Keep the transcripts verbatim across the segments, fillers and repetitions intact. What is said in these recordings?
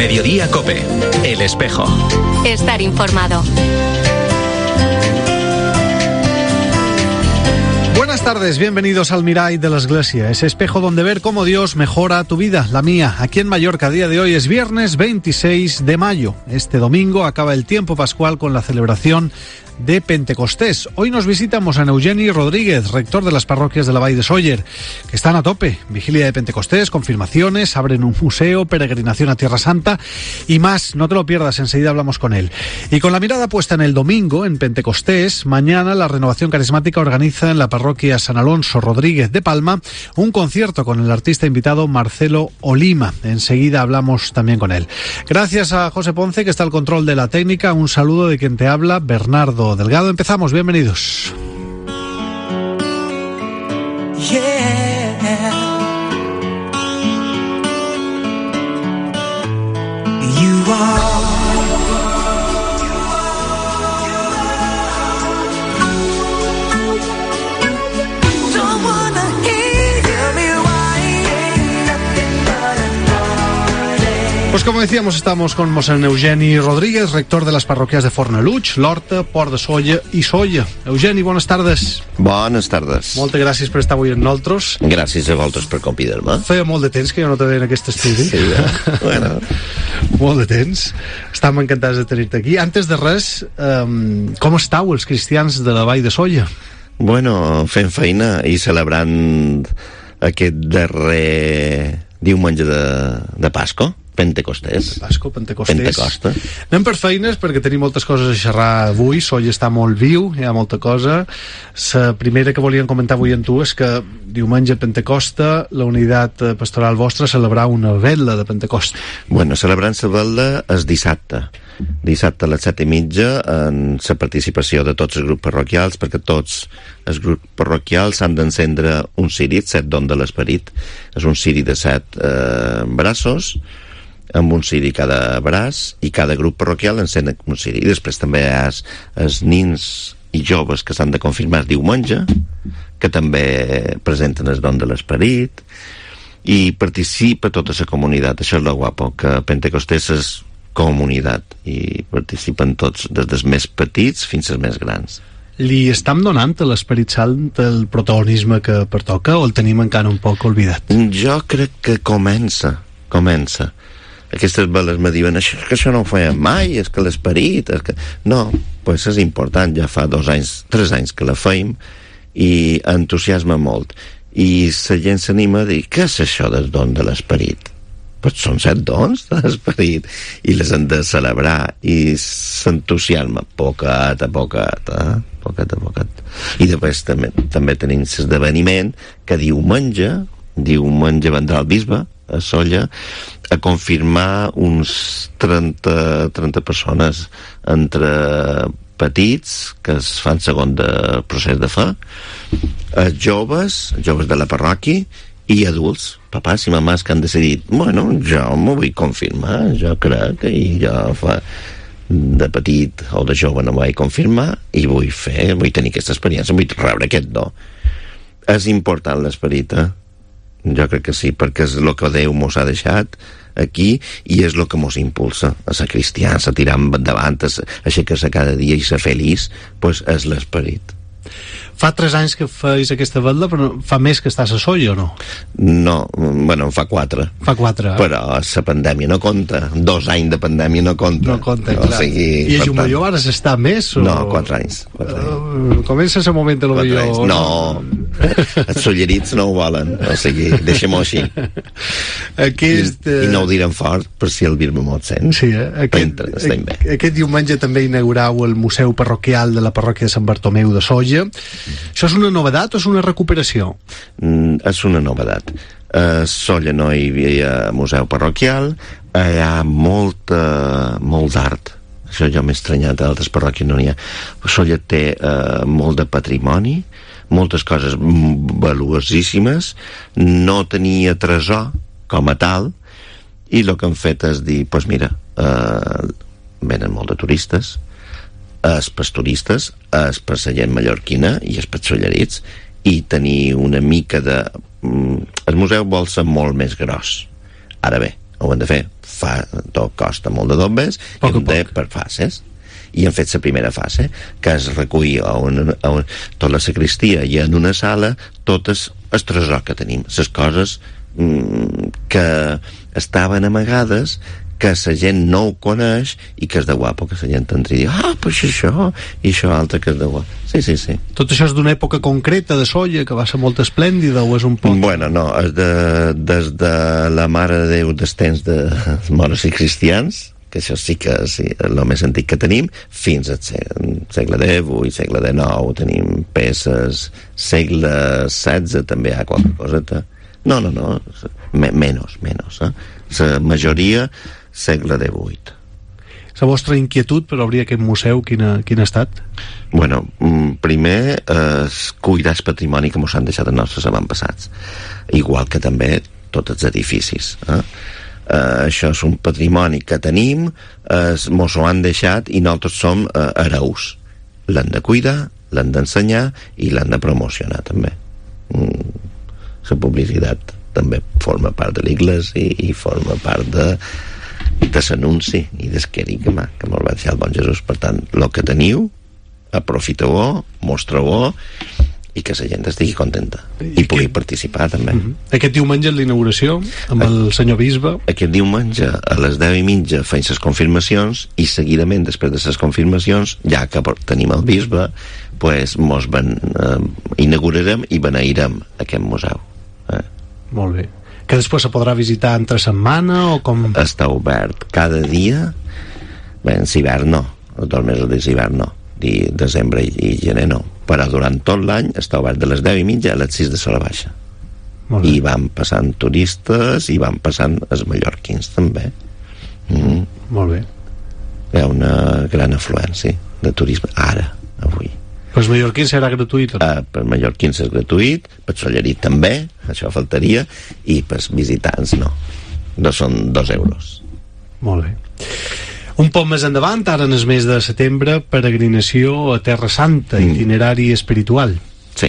Mediodía COPE. El Espejo. Estar informado. Buenas tardes, bienvenidos al Mirai de la Iglesia, ese espejo donde ver cómo Dios mejora tu vida, la mía. Aquí en Mallorca, día de hoy es viernes veintiséis de mayo. Este domingo acaba el tiempo pascual con la celebración de Pentecostés. Hoy nos visita Mosén Eugeni Rodríguez, rector de las parroquias de la Vall de Sóller, que están a tope. Vigilia de Pentecostés, confirmaciones, abren un museo, peregrinación a Tierra Santa y más. No te lo pierdas, enseguida hablamos con él. Y con la mirada puesta en el domingo, en Pentecostés, mañana la Renovación Carismática organiza en la parroquia San Alonso Rodríguez de Palma un concierto con el artista invitado Marcelo Olima. Enseguida hablamos también con él. Gracias a José Ponce, que está al control de la técnica. Un saludo de quien te habla, Bernardo Delgado. Empezamos, bienvenidos. Yeah. You are. Pues como decíamos, estamos con Mosén Eugeni Rodríguez, rector de las parroquias de Fornalutx, L'Horta, Port de Sóller i Sóller. Eugeni, bones tardes. Bones tardes. Moltes gràcies per estar avui amb nosaltres. Gràcies a vosaltres per convidar-me. Feia molt de temps que jo no te veia en aquest estudi. Sí, eh? Bueno. Molt de temps. Estàvem encantats de tenir-te aquí. Antes de res, um, com estàu els cristians de la Vall de Sóller? Bueno, fent feina i celebrant aquest darrer diumenge de, de Pasco. Pentecostés. Pasco, Pentecostés. Pentecosta. Anem per feines perquè tenim moltes coses a xerrar avui. Sóller està molt viu, hi ha molta cosa. La primera que volíem comentar avui amb tu és que diumenge Pentecosta la unitat pastoral vostra celebrar una vetla de Pentecosta. Bueno, celebrant la vetla és dissabte. Dissabte a les set i mitja en la participació de tots els grups parroquials, perquè tots els grups parroquials s'han d'encendre un ciri, set don de l'esperit. És un ciri de set eh, braços, amb un ciri cada braç, i cada grup parroquial encén un ciri. I després també hi ha els nins i joves que s'han de confirmar diumenge, que també presenten el don de l'esperit, i participa tota la comunitat. Això és lo guapo, que Pentecostés és comunitat, i participen tots, des dels més petits fins als més grans. Li estem donant a l'Esperit Sant el protagonisme que pertoca, o el tenim encara un poc oblidat? Jo crec que comença, comença. Aquestes veles me diuen, això, que això no ho feien mai, és que l'esperit... És que... No, pues és important, ja fa dos anys, tres anys que la feim, i entusiasma molt. I la gent s'anima a dir, què és això del don de l'esperit? Pues són set dons de l'esperit, i les han de celebrar, i s'entusiasma poquet a poquet, eh? poquet a poquet. I després també, també tenim l'esdeveniment que diumenge, diumenge vendrà el bisbe a Sóller a confirmar uns trenta, trenta persones, entre petits que es fan segon de procés de fe, joves, joves de la parròquia, i adults, papàs i mamàs que han decidit, bueno, jo m'ho vull confirmar, jo crec, i jo fa de petit o de jove no m'ho vaig confirmar i vull fer, vull tenir aquesta experiència, vull rebre aquest do. És important l'esperit, eh? Jo crec que sí, perquè és el que Déu mos ha deixat aquí, i és el que mos impulsa a ser cristians, a tirar endavant, a aixecar-se cada dia i ser feliç, pues és l'esperit. Fa tres anys que feis aquesta vetla, però fa més que estàs a Sóller, o no? No, bueno, fa quatre. Fa quatre, eh? Però la pandèmia no compta. Dos anys de pandèmia no compta. No compta, no, clar. O sigui, I a Jumelló ara s'està més? O... No, quatre anys. Quatre anys. Uh, comença el moment de lo millor. No, els sollerits no ho volen. O sigui, deixem-ho així. Aquest, I, I no ho direm fort per si el Birme mot sent. Sí, eh? Aquest, estem bé. Aquest diumenge també inaugurau el Museu Parroquial de la parròquia de Sant Bartomeu de Sóller. Això és una novedat o és una recuperació? Mm, és una novedat. A Sóller no hi havia museu parroquial, hi ha molta, molt d'art. Això jo m'he estranyat, a altres parròquies no n'hi ha. Sóller té eh, molt de patrimoni, moltes coses valuosíssimes, no tenia tresor com a tal, i el que han fet és dir, doncs pues mira, eh, venen molt de turistes, els pastoristes, els per la gent mallorquina i els per sollerits, i tenir una mica de... El museu vol ser molt més gros. Ara bé, ho hem de fer, fa, tot costa molt de dobbes, i hem de per fases, i hem fet la primera fase, que es recull a un, a un, tota la sacristia i en una sala totes el tresor que tenim, les coses mm, que estaven amagades, que la gent no ho coneix i que és de guapo, que la gent entri i diu, ah, pues això, i això altre que és de guapo. Sí, sí, sí. Tot això és d'una època concreta de Sóller, que va ser molt esplèndida, o és un poc... Bueno, no, és de, des de la Mare de Déu dels temps de moros i cristians, que això sí que és sí, el més antic que tenim, fins al segle, segle divuit, segle dinou, tenim peces, segle setze també hi ha qualque coseta. No, no, no, menys, menys, eh? La majoria segle divuit. La vostra inquietud per obrir aquest museu, quina, quina ha estat? Bueno, primer és cuidar el patrimoni que mos han deixat els nostres avantpassats, igual que també tots els edificis, eh? Uh, això és un patrimoni que tenim, uh, mos ho han deixat i nosaltres som uh, hereus. L'hem de cuidar, l'hem d'ensenyar i l'hem de promocionar també. Mm, la publicitat també forma part de l'Iglésia i, i forma part de, de l'anunci i del querigma que mos va deixar el bon Jesús. Per tant, el que teniu, aprofiteu-ho, mostreu-ho i que la gent estigui contenta i, I pugui aquest... participar també. Uh-huh. Aquest diumenge és l'inauguració amb a... el senyor bisbe. Aquest diumenge a les deu i mitja feim les confirmacions i seguidament després de les confirmacions, ja que tenim el bisbe, pues, mos ben, eh, inaugurarem i beneirem aquest museu. Eh? Molt bé. Que després se podrà visitar entre setmana o com? Està obert cada dia. Bé, en hivern no, els dos mesos d'hivern no, de desembre i, i gener no, però durant tot l'any està obert de les deu i mitja a les sis de l'hora baixa. I van passant turistes i van passant els mallorquins també. Mm. Molt bé. Hi ha una gran afluència de turisme ara, avui. Per mallorquins serà gratuït? Uh, per mallorquins és gratuït, per Sollerit també, això faltaria, i per visitants no. No són dos euros. Molt bé. Un poc més endavant, ara en el mes de setembre, peregrinació a Terra Santa, mm. itinerari espiritual. Sí.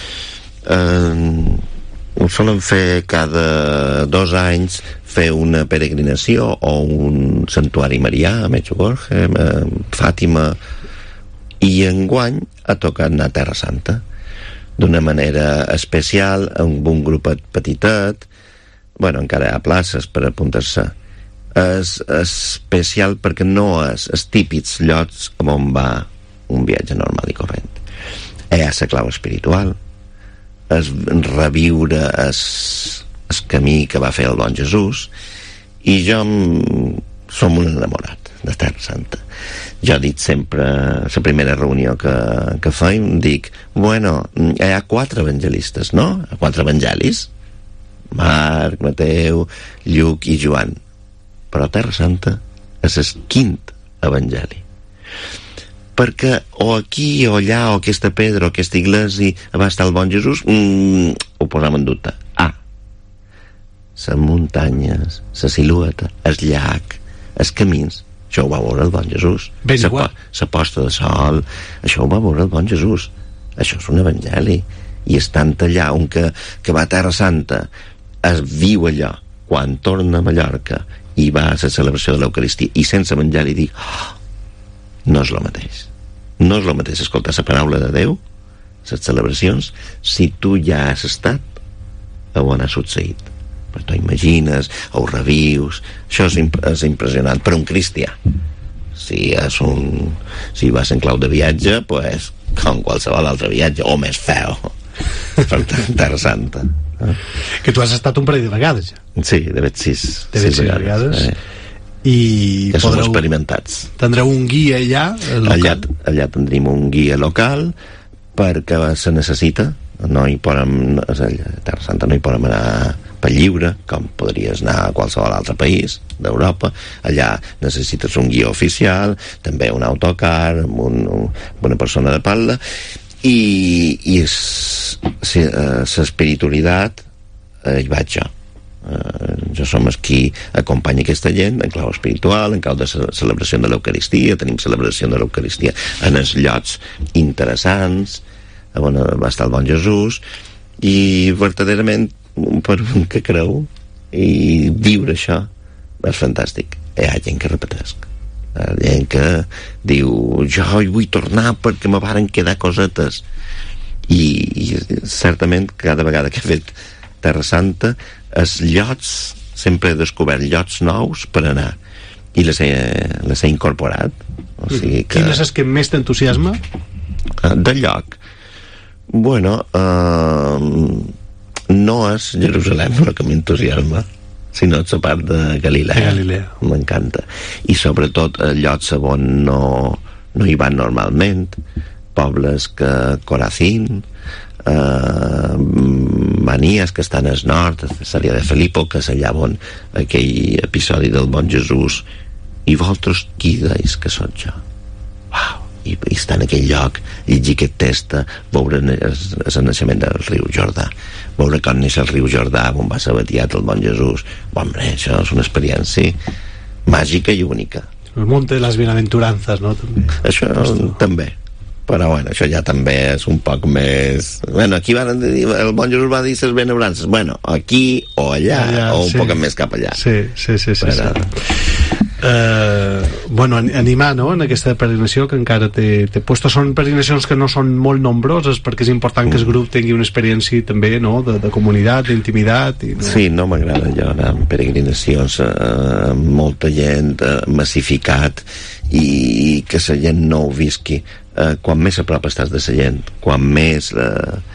Uh, ho solen fer cada dos anys, fer una peregrinació o un santuari marià a Medjugorje, a Fàtima, i enguany ha tocat anar a Terra Santa d'una manera especial, amb un grupet petitet. Bueno, encara hi ha places per apuntar-se. És especial perquè no és els típics llocs on va un viatge normal i corrent. Hi ha la clau espiritual, és reviure el, el camí que va fer el bon Jesús, i jo som un enamorat de Terra Santa. Jo dic sempre, la primera reunió que, que feim, dic, bueno, hi ha quatre evangelistes, no? Quatre evangelis, Marc, Mateu, Lluc i Joan, però Terra Santa és el quint evangeli, perquè o aquí o allà o aquesta pedra o aquesta iglesia va estar el bon Jesús, mm, ho posam en dubte. Ah, les muntanyes, la silueta, el llac, els camins, això ho va veure el bon Jesús. La posta de sol, això ho va veure el bon Jesús. Això és un evangeli, i estant allà on que, que va a Terra Santa es viu allò, quan torna a Mallorca i va a la celebració de l'Eucaristia i sense menjar i dic, oh, no és el mateix, no és el mateix escoltar la paraula de Déu, les celebracions, si tu ja has estat on ha succeït. Però tu imagines, ho revius, això és, imp és impressionant per un cristià. Si és un si vas en clau de viatge, pues, com qualsevol altre viatge, o més feo, per Terra Santa. Que tu has estat un parell de vegades ja. Sí, de fet sis, de sis, sis vegades, vegades. Eh. I ja podreu, som experimentats. Tindreu un guia allà allà, allà tindrim un guia local perquè se necessita, no hi podem a Terra Santa no hi podem anar per lliure com podries anar a qualsevol altre país d'Europa. Allà necessites un guia oficial, també un autocar amb, un, amb una persona de parla, i, i l'espiritualitat eh, hi vaig jo. Eh, jo som els qui acompanya aquesta gent en clau espiritual, en clau de celebració de l'Eucaristia. Tenim celebració de l'Eucaristia en els llocs interessants on va estar el bon Jesús, i verdaderament per un que creu i viure això és fantàstic. Hi ha gent que repetesc, hi ha gent que diu jo hi vull tornar perquè me varen quedar cosetes, i, i certament cada vegada que he fet Terra Santa els llots, sempre he descobert llots nous per anar, i les he, les he incorporat, o sigui que... Quin és el que més t'entusiasma? De lloc, bueno, uh, no és Jerusalem el que m'entusiasma, sinó la part de Galilea, de Galilea. M'encanta, i sobretot llocs on no, no hi van normalment, pobles que Corazín, uh, Manies, que estan al nord, Cesarea de Filipo, que és allà on aquell episodi del Bon Jesús, i vosaltres qui deis que sóc jo? Uau! I, i estar en aquell lloc, llegir aquest text, veure el, el naixement del riu Jordà, veure com neix el riu Jordà, on va ser batiat el Bon Jesús. Hombre, això és una experiència màgica i única. El monte de les bienaventurances, no? També. Això també. Però bueno, això ja també és un poc més... Bueno, aquí van dir, el Bon Jesús va dir les benaurances. Bueno, aquí o allà, allà o un sí. poc més cap allà. Sí, sí, sí, sí, Però... sí. Uh, bueno, animar, no?, en aquesta peregrinació que encara té, té puesto. Són peregrinacions que no són molt nombroses, perquè és important que el grup tingui una experiència també, no?, de, de comunitat, d'intimitat i, no? Sí, no m'agrada jo anar en peregrinacions eh, amb molta gent, eh, massificat, i que la gent no ho visqui. Eh, quan més a prop estàs de la gent, quan més eh,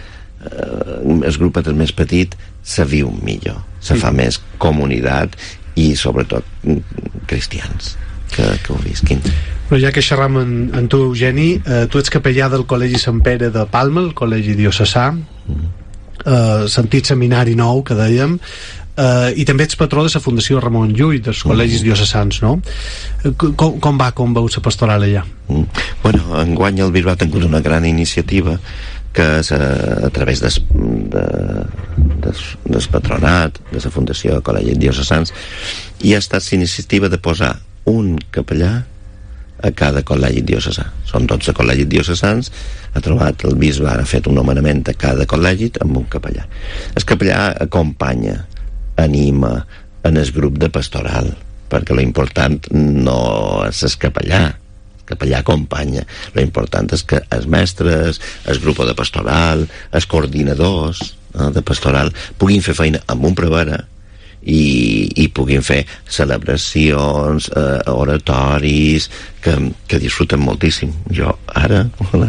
eh, el grupet és més petit, se viu millor, se sí. fa més comunitat, i sobretot cristians que, que ho visquin. Però ja que xerram en, en tu, Eugeni, eh, tu ets capellà del Col·legi Sant Pere de Palma, el col·legi diocesà, mm. eh, sentit seminari nou, que dèiem, eh, i també ets patró de la Fundació Ramon Llull, dels col·legis mm. diocesans, no? Com, com va, com veus la pastoral allà? Mm. Bueno, enguany el bisbat ha tingut una gran iniciativa que és a, a través des, de, des, des patronat, de la Fundació de Col·legis Diocesans, i ha estat l'iniciativa de posar un capellà a cada col·legi diocesà. Són dotze col·legis diocesans, ha trobat el bisbe, ha fet un nomenament a cada col·legi amb un capellà. El capellà acompanya, anima en el grup de pastoral, perquè l'important no és el capellà, capellà acompanya. Lo important és que els mestres, el grup de pastoral, els coordinadors no, de pastoral puguin fer feina amb un prevere i, i puguin fer celebracions, eh, oratoris que, que disfruten moltíssim. Jo ara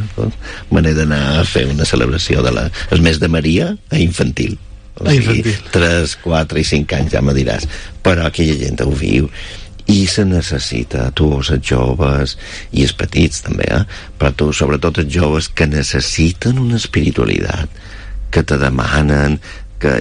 me n'he d'anar a fer una celebració de la, el mes de Maria a infantil. O sigui, tres, quatre i cinc anys ja me diràs, però aquella gent ho viu i se necessita, tu, els joves i els petits també, eh? Però tu, sobretot els joves que necessiten una espiritualitat, que te demanen que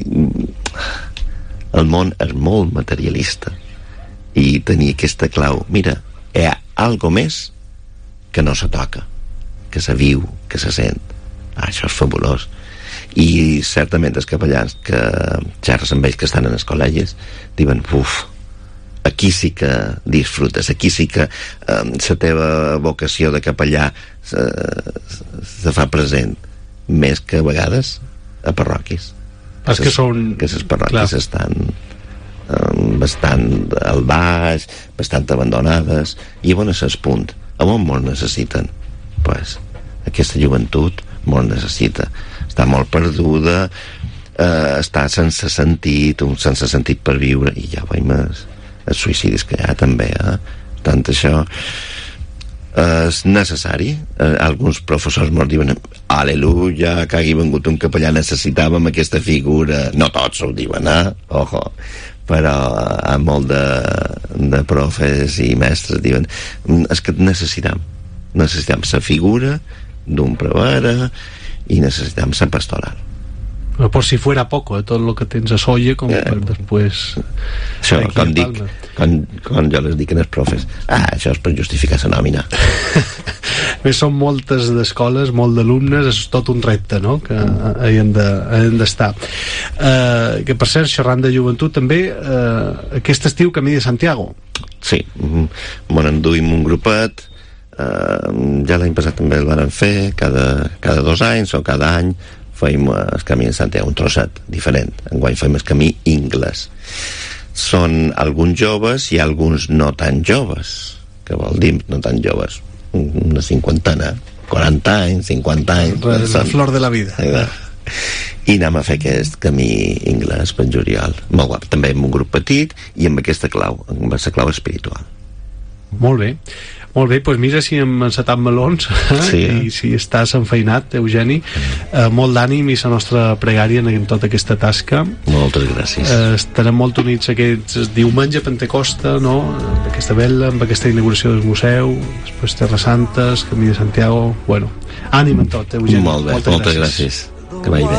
el món és molt materialista i tenir aquesta clau, mira, hi ha algo més que no se toca, que se viu, que se sent. Ah, això és fabulós. I certament els capellans que xerres amb ells que estan en els col·legis diuen, uf, aquí sí que disfrutes, aquí sí que eh, la teva vocació de capellà se, se fa present més que a vegades a parròquies, que, que, són... que les parròquies clar. estan eh, bastant al baix, bastant abandonades, i on és el punt on molt necessiten pues, aquesta joventut molt necessita, està molt perduda, eh, està sense sentit, un sense sentit per viure, i ja veiem els els suïcidis que hi ha també, eh? Tant això és necessari. Eh, alguns professors ens diuen aleluia, que hagi vengut un capellà, necessitàvem aquesta figura. No tots ho diuen, eh? Ojo. Però hi ha molt de, de profes i mestres diuen és que necessitam necessitam la figura d'un prevere i necessitam la pastoral. Por si fuera poco, eh, tot el que tens a solla com yeah. per després això, com dic com, com jo les dic als profes, ah, això és per justificar la nòmina. Bé, són moltes d'escoles, molt d'alumnes, és tot un repte, no?, que hi hem d'estar. Uh, que per cert, xerrant de joventut també, uh, aquest estiu Camí de Santiago. Sí, me n'enduïm un grupet, uh, ja l'any passat també el van fer cada, cada dos anys o cada any fèiem el Camí de Santiago, un trosset diferent. Enguany fèiem el camí inglès. són alguns joves i alguns no tan joves. Què vol dir no tan joves? Una cinquantena, quaranta anys, cinquanta anys... La, la flor de la vida. I anem a fer aquest camí anglès per Juliol. Molt guap. També amb un grup petit i amb aquesta clau, amb la clau espiritual. Molt bé. Molt bé, doncs mira si hem encetat melons, eh? Sí, eh? I si estàs enfeinat, Eugeni, eh, molt d'ànim i la nostra pregària en tota aquesta tasca. Moltes gràcies. Eh, estarem molt units aquest diumenge a Pentecosta, no? Amb aquesta vela, amb aquesta inauguració del museu, després Terra Santes, Camí de Santiago... Bueno, ànim en tot, Eugeni. Molt bé, moltes, moltes gràcies. gràcies. Que vagi bé.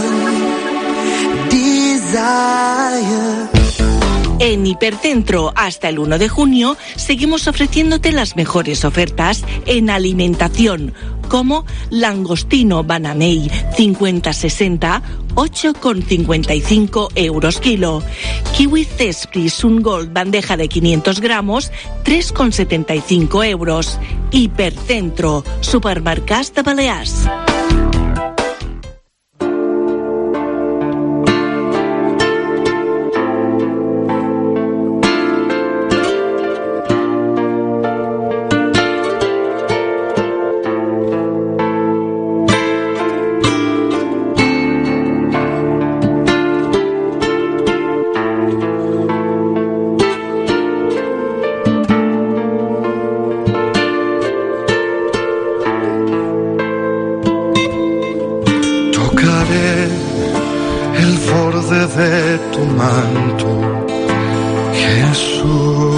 En Hipercentro, hasta el uno de junio, seguimos ofreciéndote las mejores ofertas en alimentación, como langostino bananey cincuenta sesenta, ocho con cincuenta y cinco euros kilo. Kiwi Cespri Sun Gold bandeja de quinientos gramos, tres con setenta y cinco euros. Hipercentro, supermercats de Balears. De tu manto, Jesús.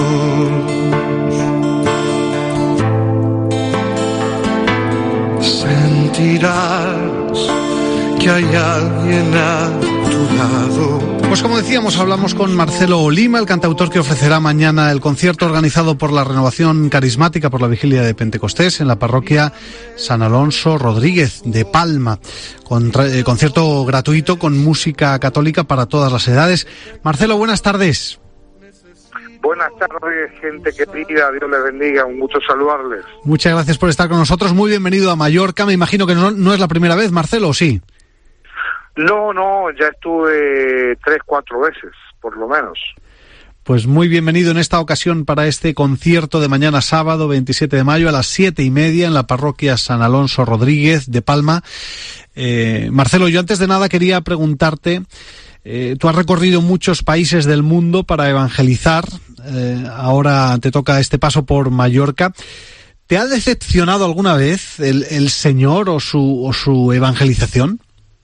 Sentirás que hay alguien a tu lado. Pues como decíamos, hablamos con Marcelo Olima, el cantautor que ofrecerá mañana el concierto organizado por la Renovación Carismática por la Vigilia de Pentecostés en la parroquia San Alonso Rodríguez de Palma. Contra, eh, concierto gratuito con música católica para todas las edades. Marcelo, buenas tardes. Buenas tardes, gente querida, Dios les bendiga, un gusto saludarles. Muchas gracias por estar con nosotros, muy bienvenido a Mallorca. Me imagino que no, no es la primera vez, Marcelo, ¿o sí? No, no, ya estuve tres, cuatro veces, por lo menos. Pues muy bienvenido en esta ocasión para este concierto de mañana sábado veintisiete de mayo a las siete y media en la parroquia San Alonso Rodríguez de Palma. Eh, Marcelo, yo antes de nada quería preguntarte, eh, tú has recorrido muchos países del mundo para evangelizar, eh, ahora te toca este paso por Mallorca. ¿Te ha decepcionado alguna vez el, el Señor o su, o su evangelización?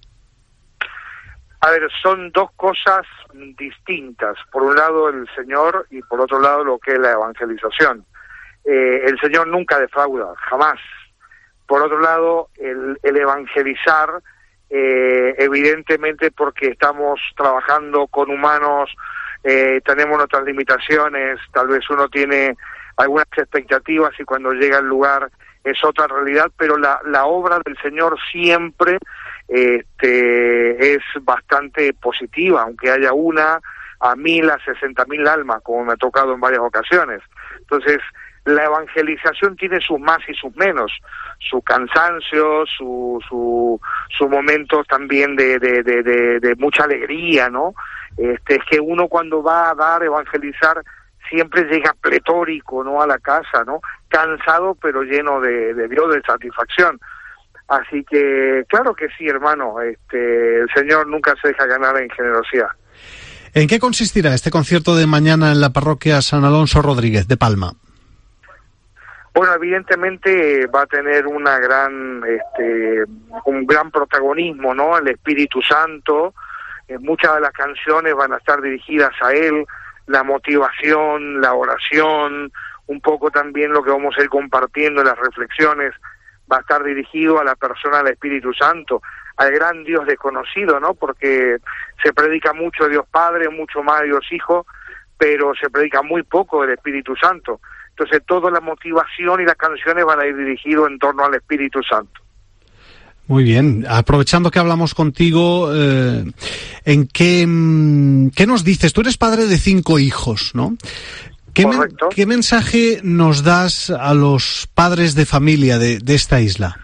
A ver, son dos cosas distintas. Por un lado el Señor y por otro lado lo que es la evangelización. Eh, el Señor nunca defrauda, jamás. Por otro lado, el, el evangelizar, eh, evidentemente porque estamos trabajando con humanos, eh, tenemos nuestras limitaciones, tal vez uno tiene algunas expectativas y cuando llega al lugar es otra realidad, pero la, la obra del Señor siempre este, es bastante positiva, aunque haya una a mil, a sesenta mil almas, como me ha tocado en varias ocasiones. Entonces, la evangelización tiene sus más y sus menos, su cansancio, su su, su momentos también de, de, de, de, de mucha alegría, ¿no? Este, es que uno cuando va a dar, evangelizar, siempre llega pletórico, ¿no? A la casa, ¿no? Cansado, pero lleno de, de Dios, de satisfacción. Así que, claro que sí, hermano, este, el Señor nunca se deja ganar en generosidad. ¿En qué consistirá este concierto de mañana en la parroquia San Alonso Rodríguez de Palma? Bueno, evidentemente va a tener una gran, este, un gran protagonismo, ¿no? El Espíritu Santo, eh, muchas de las canciones van a estar dirigidas a Él, la motivación, la oración, un poco también lo que vamos a ir compartiendo en las reflexiones, va a estar dirigido a la persona del Espíritu Santo, al gran Dios desconocido, ¿no? Porque se predica mucho de Dios Padre, mucho más de Dios Hijo, pero se predica muy poco del Espíritu Santo. Entonces toda la motivación y las canciones van a ir dirigidos en torno al Espíritu Santo. Muy bien, aprovechando que hablamos contigo, eh, ¿en qué, qué nos dices? Tú eres padre de cinco hijos, ¿no? ¿Qué, men, ¿Qué mensaje nos das a los padres de familia de, de esta isla?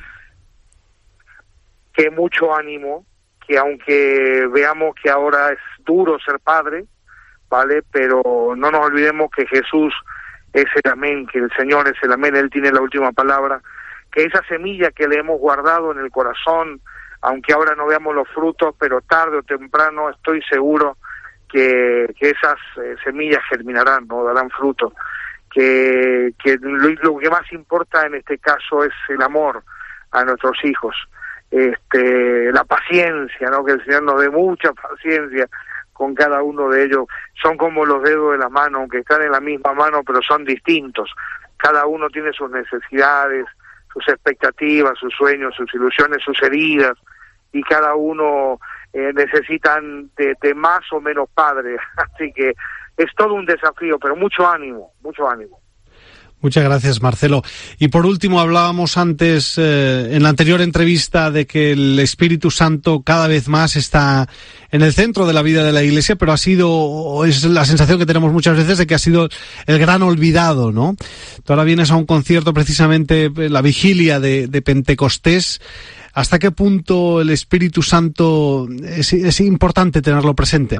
Que mucho ánimo, que aunque veamos que ahora es duro ser padre, ¿vale? Pero no nos olvidemos que Jesús es el amén, que el Señor es el amén, Él tiene la última palabra, que esa semilla que le hemos guardado en el corazón, aunque ahora no veamos los frutos, pero tarde o temprano estoy seguro que, que esas eh, semillas germinarán, ¿no? Darán fruto. Que, que lo, lo que más importa en este caso es el amor a nuestros hijos, este, la paciencia, ¿no? Que el Señor nos dé mucha paciencia con cada uno de ellos. Son como los dedos de la mano, aunque están en la misma mano, pero son distintos. Cada uno tiene sus necesidades, sus expectativas, sus sueños, sus ilusiones, sus heridas, y cada uno eh, necesitan de, de más o menos padre. Así que es todo un desafío, pero mucho ánimo, mucho ánimo. Muchas gracias, Marcelo. Y por último, hablábamos antes, eh, en la anterior entrevista, de que el Espíritu Santo cada vez más está en el centro de la vida de la Iglesia, pero ha sido, o es la sensación que tenemos muchas veces, de que ha sido el gran olvidado, ¿no? Tú ahora vienes a un concierto, precisamente la vigilia de, de Pentecostés. ¿Hasta qué punto el Espíritu Santo es, es importante tenerlo presente?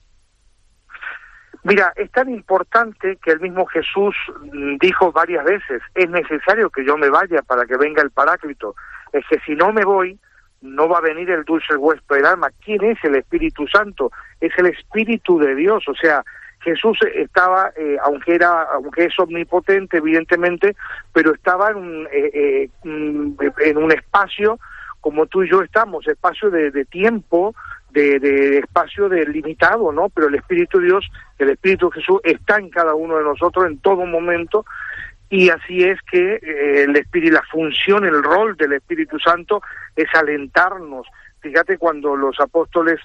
Mira, es tan importante que el mismo Jesús dijo varias veces, es necesario que yo me vaya para que venga el Paráclito. Es que si no me voy, no va a venir el dulce huésped del alma. ¿Quién es el Espíritu Santo? Es el Espíritu de Dios. O sea, Jesús estaba, eh, aunque era, aunque es omnipotente, evidentemente, pero estaba en un, eh, eh, en un espacio como tú y yo estamos, espacio de, de tiempo, de, de espacio delimitado, ¿no? Pero el Espíritu de Dios, el Espíritu de Jesús está en cada uno de nosotros en todo momento, y así es que eh, el Espíritu, la función, el rol del Espíritu Santo es alentarnos. Fíjate, cuando los apóstoles,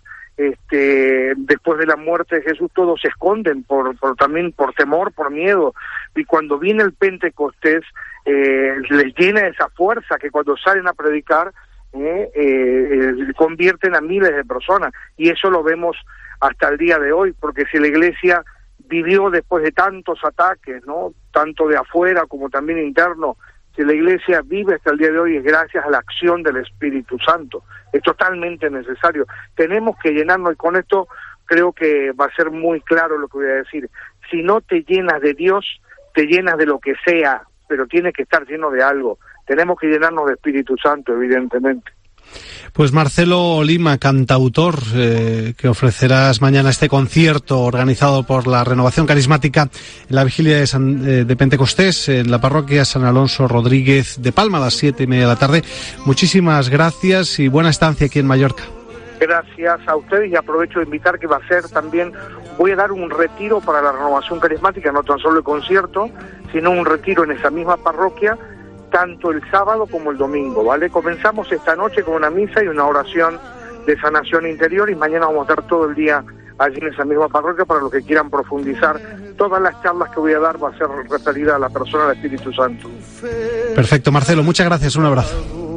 este, después de la muerte de Jesús, todos se esconden por, por también por temor, por miedo, y cuando viene el Pentecostés, eh, les llena esa fuerza que cuando salen a predicar, Eh, eh, eh, convierten a miles de personas, y eso lo vemos hasta el día de hoy, porque si la Iglesia vivió después de tantos ataques, ¿no? Tanto de afuera como también interno, si la Iglesia vive hasta el día de hoy es gracias a la acción del Espíritu Santo. Es totalmente necesario. Tenemos que llenarnos, y con esto creo que va a ser muy claro lo que voy a decir. Si no te llenas de Dios, te llenas de lo que sea, pero tienes que estar lleno de algo. Tenemos que llenarnos de Espíritu Santo, evidentemente. Pues Marcelo Lima, cantautor, eh, que ofrecerás mañana este concierto organizado por la Renovación Carismática en la vigilia de, San, eh, de Pentecostés en la parroquia San Alonso Rodríguez de Palma a las siete y media de la tarde. Muchísimas gracias y buena estancia aquí en Mallorca. Gracias a ustedes, y aprovecho de invitar que va a ser también, voy a dar un retiro para la Renovación Carismática, no tan solo el concierto, sino un retiro en esa misma parroquia, tanto el sábado como el domingo, ¿vale? Comenzamos esta noche con una misa y una oración de sanación interior, y mañana vamos a estar todo el día allí en esa misma parroquia para los que quieran profundizar. Todas las charlas que voy a dar va a ser referida a la persona del Espíritu Santo. Perfecto, Marcelo, muchas gracias, un abrazo.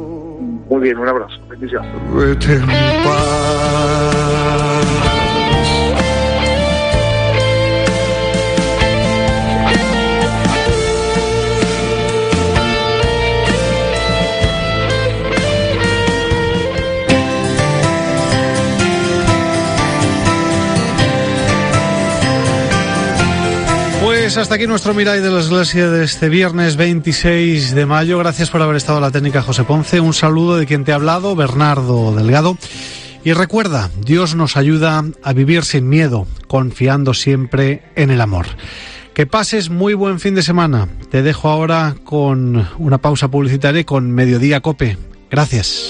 Muy bien, un abrazo, bendiciones. Vete en paz. Pues hasta aquí nuestro Mirai de la Iglesia de este viernes veintiséis de mayo. Gracias por haber estado en la técnica, José Ponce. Un saludo de quien te ha hablado, Bernardo Delgado. Y recuerda, Dios nos ayuda a vivir sin miedo, confiando siempre en el amor. Que pases muy buen fin de semana. Te dejo ahora con una pausa publicitaria con Mediodía Cope. Gracias.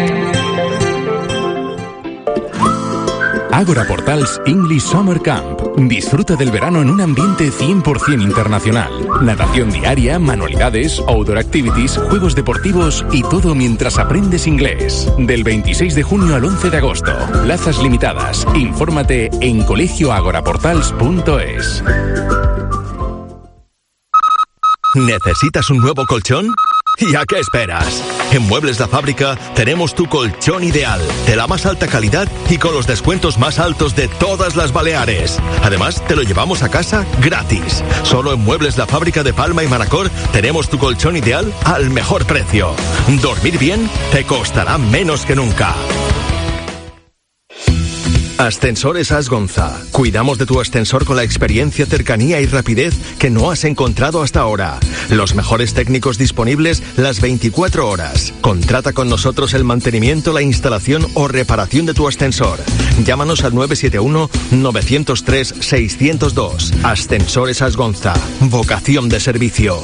Ágora Portals English Summer Camp. Disfruta del verano en un ambiente cien por ciento internacional. Natación diaria, manualidades, outdoor activities, juegos deportivos y todo mientras aprendes inglés. Del veintiséis de junio al once de agosto. Plazas limitadas. Infórmate en colegio agoraportals punto es. ¿Necesitas un nuevo colchón? ¿Y a qué esperas? En Muebles La Fábrica tenemos tu colchón ideal, de la más alta calidad y con los descuentos más altos de todas las Baleares. Además, te lo llevamos a casa gratis. Solo en Muebles La Fábrica de Palma y Manacor tenemos tu colchón ideal al mejor precio. Dormir bien te costará menos que nunca. Ascensores Asgonza. Cuidamos de tu ascensor con la experiencia, cercanía y rapidez que no has encontrado hasta ahora. Los mejores técnicos disponibles las veinticuatro horas. Contrata con nosotros el mantenimiento, la instalación o reparación de tu ascensor. Llámanos al nueve siete uno, nueve cero tres, seis cero dos. Ascensores Asgonza. Vocación de servicio.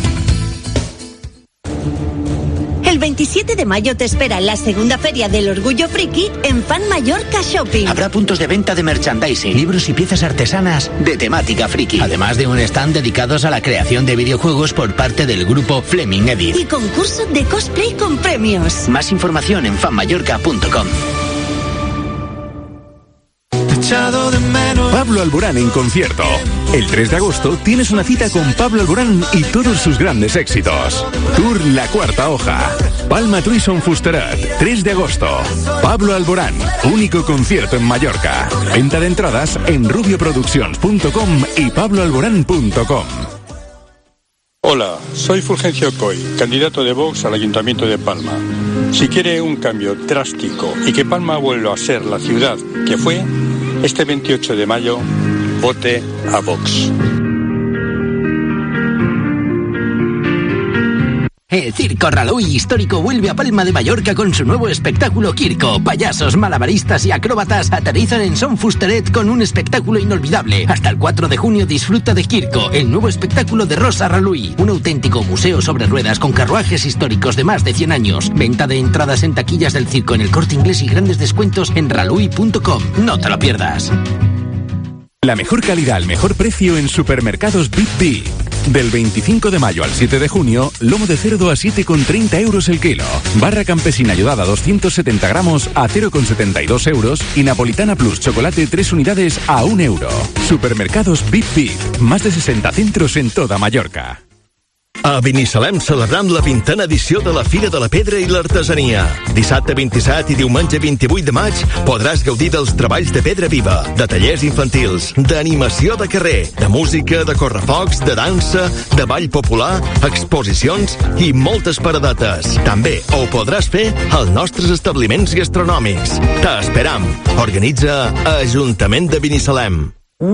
El veintisiete de mayo te espera en la segunda feria del Orgullo Friki en Fan Mallorca Shopping. Habrá puntos de venta de merchandising, libros y piezas artesanas de temática friki, además de un stand dedicados a la creación de videojuegos por parte del grupo Fleming Edit. Y concurso de cosplay con premios. Más información en fan mallorca punto com. Pablo Alborán en concierto. El tres de agosto tienes una cita con Pablo Alborán y todos sus grandes éxitos. Tour La Cuarta Hoja. Palma Tuison Fusteret, tres de agosto. Pablo Alborán, único concierto en Mallorca. Venta de entradas en rubio productions punto com y pablo alborán punto com. Hola, soy Fulgencio Coy, candidato de Vox al Ayuntamiento de Palma. Si quiere un cambio drástico y que Palma vuelva a ser la ciudad que fue, este veintiocho de mayo, vote a Vox. El Circo Raluy Histórico vuelve a Palma de Mallorca con su nuevo espectáculo Quirco. Payasos, malabaristas y acróbatas aterrizan en Son Fusteret con un espectáculo inolvidable. Hasta el cuatro de junio disfruta de Quirco, el nuevo espectáculo de Rosa Raluy. Un auténtico museo sobre ruedas con carruajes históricos de más de cien años. Venta de entradas en taquillas del circo en El Corte Inglés y grandes descuentos en raluy punto com. No te lo pierdas. La mejor calidad al mejor precio en Supermercados Bip Bip. Del veinticinco de mayo al siete de junio, lomo de cerdo a siete con treinta euros el kilo. Barra campesina ayudada doscientos setenta gramos a cero con setenta y dos euros. Y Napolitana Plus chocolate tres unidades a un euro. Supermercados Bip Bip. Más de sesenta centros en toda Mallorca. A Binissalem celebrant la vintena edició de la Fira de la Pedra i l'Artesania. Dissabte vint-i-set i diumenge vint-i-vuit de maig podràs gaudir dels treballs de pedra viva, de tallers infantils, d'animació de carrer, de música, de correfocs, de dansa, de ball popular, exposicions i moltes paradetes. També ho podràs fer als nostres establiments gastronòmics. T'esperam. Organitza Ajuntament de Binissalem.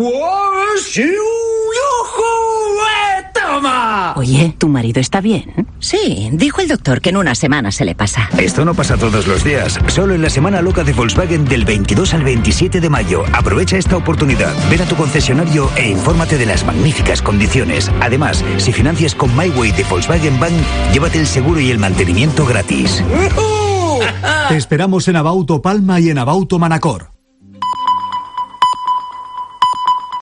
Oye, ¿tu marido está bien? Sí, dijo el doctor que en una semana se le pasa. Esto no pasa todos los días, solo en la semana loca de Volkswagen del veintidós al veintisiete de mayo. Aprovecha esta oportunidad, ven a tu concesionario e infórmate de las magníficas condiciones. Además, si financias con MyWay de Volkswagen Bank, llévate el seguro y el mantenimiento gratis. Te esperamos en Abauto Palma y en Abauto Manacor.